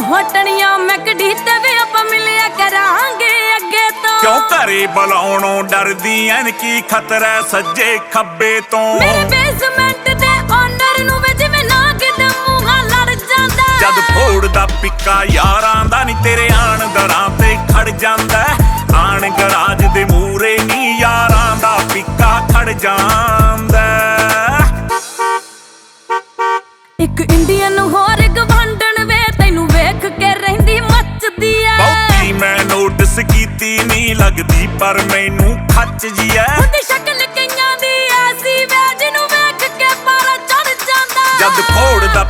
ਹਟਣੀਆਂ McD ਤੇ ਵੀ ਆਪਾਂ ਮਿਲਿਆ ਕਰਾਂਗੇ ਅੱਗੇ ਤੋਂ। ਕਿਉਂ ਘਰੇ ਬੁਲਾਉਣੋਂ ਡਰਦੀ ਐਨ ਕੀ ਖਤਰਾ ਸੱਜੇ ਖੱਬੇ ਤੋਂ। ਮੇਰੇ ਬੇਸਮੈਂਟ ਦੇ ਓਨਰ ਨੂੰ ਵੀ ਜਿਵੇਂ ਨਾਗ ਦੇ ਮੂੰਹਾਂ ਲੜ ਜਾਂਦਾ। ਜਦ ਫੋੜਦਾ ਪਿੱਕਾ ਯਾਰਾਂ ਦਾ ਨੀ ਤੇਰੇ ਆਣ ਦਰਾਂ ਤੇ ਖੜ ਜਾਂਦਾ। ਆਣ ਗਰਾਜ ਦੇ ਮੂਰੇ ਨੀ ਯਾਰਾਂ ਦਾ ਪਿੱਕਾ ਖੜ ਜਾਂਦਾ। ਇੱਕ ਇੰਡੀਅਨ ਹੋਰ ਗਵਾਂਢਣ ਵੇ ਤੈਨੂੰ ਵੇਖ ਕੇ ਰਹਿੰਦੀ ਮੱਚਦੀ ਐ। ਬਹੁਤੀ ਮੈਂ ਨੋਟਿਸ ਕੀਤੀ ਨੀ ਲੱਗਦੀ ਪਰ ਮੈਨੂੰ ਖੱਚ ਜੀ ਐ। ਉਹਦੀ ਸ਼ਕਲ ਕਈਆਂ ਦੀ ਐਸੀ ਵੇ ਜਿਹਨੂੰ ਵੇਖ ਕੇ ਪਾਰਾ ਚੜ ਜਾਂਦਾ। ਜਦ ਫੋੜਦਾ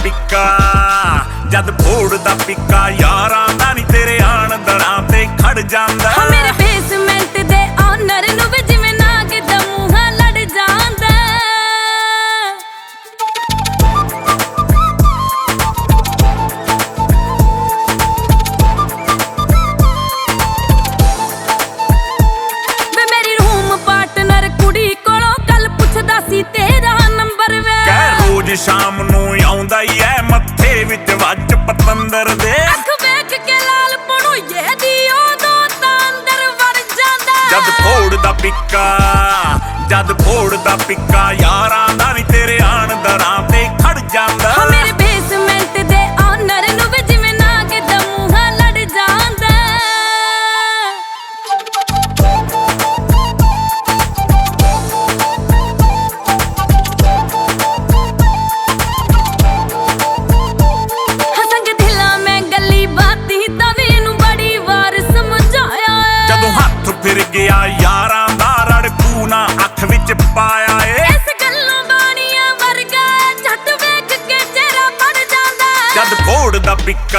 ਪਿੱਕਾ ਯਾਰਾਂ ਦਾ ਨੀ ਤੇਰੇ ਆਣ ਦਰਾਂ ਤੇ ਖੜ ਜਾਂਦਾ। ਮੇਰੇ ਬੇਸਮੈਂਟ ਦੇ ਓਨਰ ਨੂੰ ਵੀ ਜਿਵੇਂ ਨਾਗ ਦੇ ਮੂੰਹਾਂ ਲੜ ਜਾਂਦਾ। ਵੇ ਮੇਰੀ ਰੂਮ ਪਾਰਟਨਰ ਕੁੜੀ ਕੋਲੋਂ ਕੱਲ ਪੁੱਛਦਾ ਸੀ ਤੇਰਾ ਨੰਬਰ ਵੇ। ਕਹਿ ਰੋਜ਼ ਸ਼ਾਮ ਨੂੰ ਆਉਂਦਾ ਈ ਐ ਮੱਥੇ ਵਿੱਚ ਵੱਜ ਪਤੰਦਰ ਦੇ। ਅੱਖ ਵੇਖ ਕੇ ਲਾਲ ਪਣੋਈਏ ਦੀ ਉਦੋਂ ਤਾਂ ਅੰਦਰ ਵੜ ਜਾਂਦਾ। ਜਦ ਫੋੜਦਾ ਪਿੱਕਾ ਯਾਰਾਂ ਦਾ ਨੀ ਤੇਰੇ ਆਣ ਦਰਾਂ ਤੇ ਖੜ ਜਾਂਦਾ। ਮੇਰੇ ਬੇਸਮੈਂਟ ਦੇ ਓਨਰ ਨੂੰ ਵੀ ਜਿਵੇਂ ਨਾਗ ਦੇ ਮੂੰਹਾਂ ਲੜ ਜਾਂਦਾ। ਹਸੰਗ ਦਿਲਾਂ ਮੈਂ ਗੱਲੀ ਬਾਤੀ ਤਾਂ ਵੀ ਇਹਨੂੰ ਬੜੀ ਵਾਰ ਸਮਝਾਇਆ। ਜਦੋਂ ਹੱਥ ਫਿਰ ਗਿਆ ਯਾਰਾਂ ਦਾ ਰੜਕੂ ਨਾ ਅੱਖ ਵਿੱਚ ਪਾਇਆ ਏ। ਇਸ ਗੱਲੋਂ ਬਾਣੀਆਂ ਵਰਗਾ ਝੱਟ ਵੇਖ ਕੇ ਚਿਹਰਾ ਫੜ ਜਾਂਦਾ।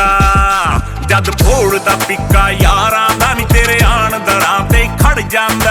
ਜਦ ਫੋੜਦਾ ਪਿੱਕਾ ਯਾਰਾਂ ਦਾ ਨੀ ਤੇਰੇ ਆਣ ਦਰਾਂ ਤੇ ਖੜ ਜਾਂਦਾ।